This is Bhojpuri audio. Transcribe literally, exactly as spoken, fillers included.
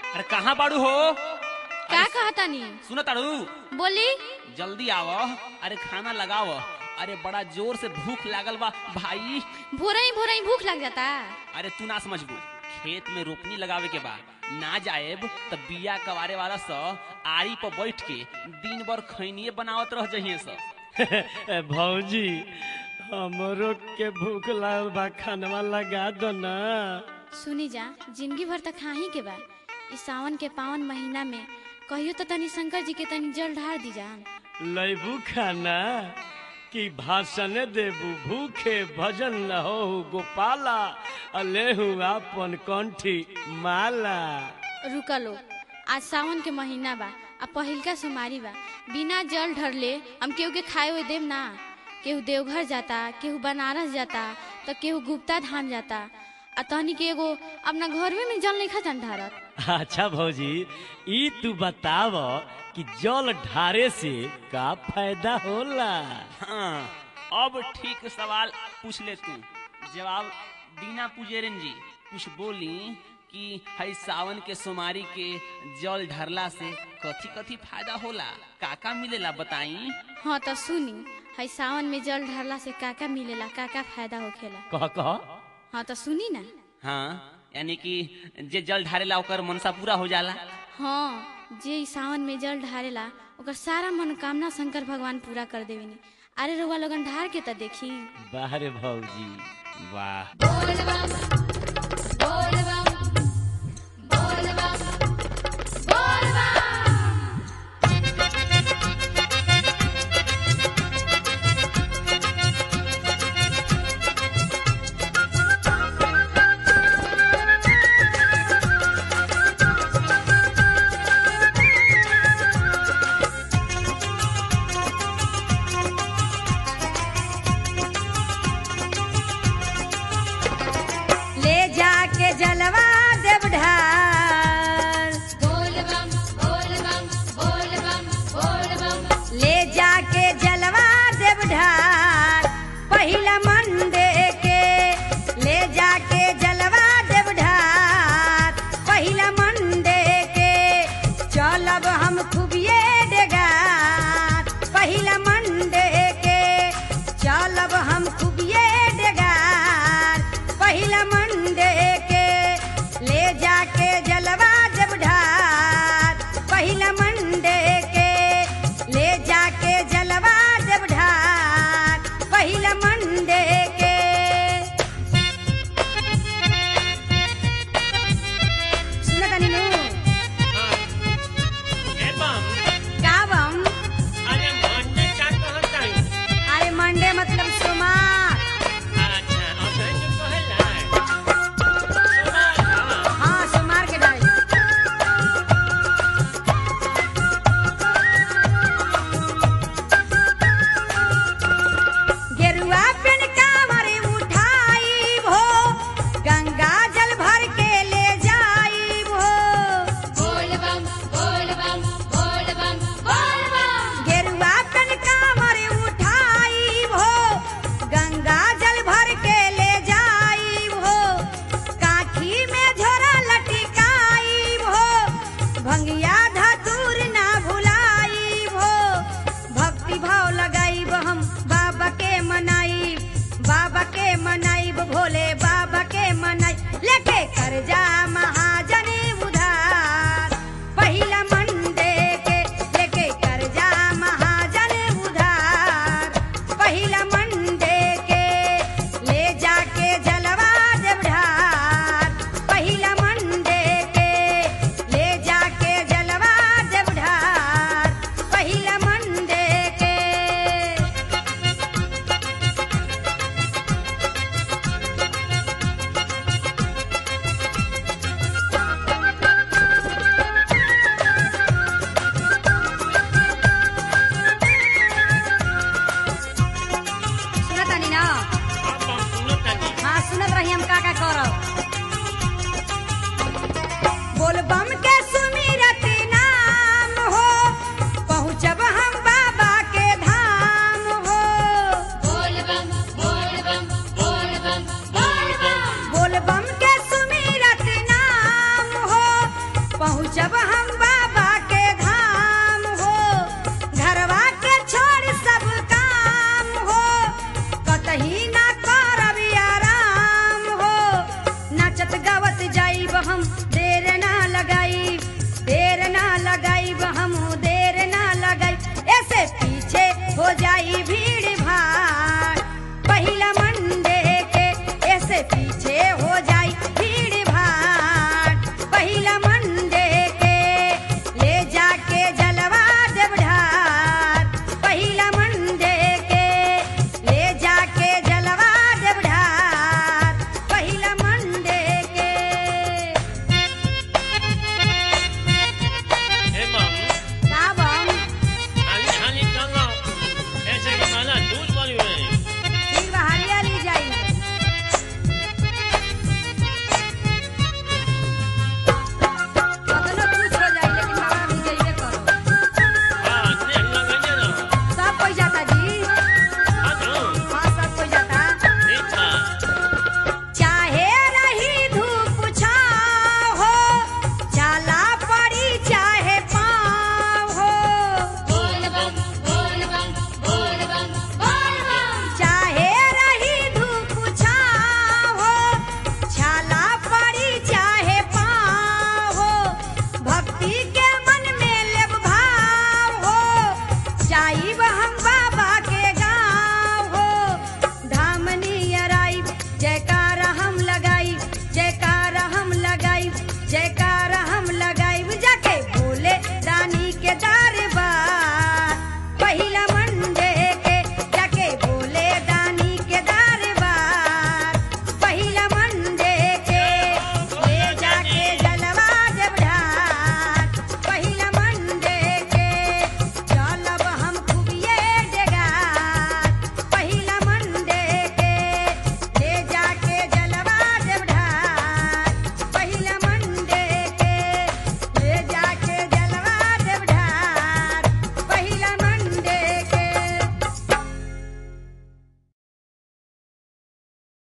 अरे कहाँ बाड़ू हो? क्या कहा तानी? सुनो ताड़ू, बोली। जल्दी आओ। अरे खाना लगाओ। अरे बड़ा जोर से भूख लागल बा भाई। भोरा ही भोरा ही भूख लग जाता। अरे तू ना समझबू, खेत में रोपनी लगावे के बाद ना जाएब तब बिया कवारे वाला स आरी पर बैठ के दिन भर खैनिये बनावत रह जहिए स। भौजी हमरो के भूख लागल बा, खानवा लगा दो ना। सुनी जा, जिंदगी भर तक खाही के बा। इस सावन के पावन महीना में कहियो तो तनी शंकर जी के तनी जल ढार दी जान। लैबू खाना कि भाषण देबू? भूखे भजन न हो गोपाला, अलेहू आपन कंठी माला। रुका लो, आज सावन के महीना बा, आ पहिलका सुमारी बा। बिना जल ढरले हम केहू के खाए हुए देव ना। केहू देवघर जाता, केहू बनारस जाता, तो केहू गुप्ता धाम जाता, आ तहनी के एगो अपना घर में, में जल नहीं खा जान ढारत। अच्छा भौजी, ई तू बताव कि जल ढारे से का फायदा होला? हाँ, अब ठीक सवाल पूछ ले तू। जवाब दीना पुजेरन जी कुछ बोली कि हई सावन के सोमारी के जल ढरला से कथी कथी फायदा होला, काका मिलेला बताई। हाँ तो सुनी, हई सावन में जल ढरला से काका मिलेला, काका फायदा होखेला। कह कह। हाँ तो सुनी ना। हाँ, यानी कि जे जल ढारेला ओकर मनसा पूरा हो जाला। हाँ, जे सावन में जल ढारेला ओकर सारा मनोकामना शंकर भगवान पूरा कर देवेनी। अरे रुआ लोगन ढार के तो देखी। वाह रे भौजी वाह। बोल बम, बोल बम, बोल बम, बोल बम। ले पहुँचब हम बाबा के धाम हो, घरवा के छोड़ सब काम हो, कतही ना करब आराम हो, नाचत गावत जाइब हम देर ना लगाई, देर ना लगाइब हम देर ना लगाई, ऐसे पीछे हो जाई भीड़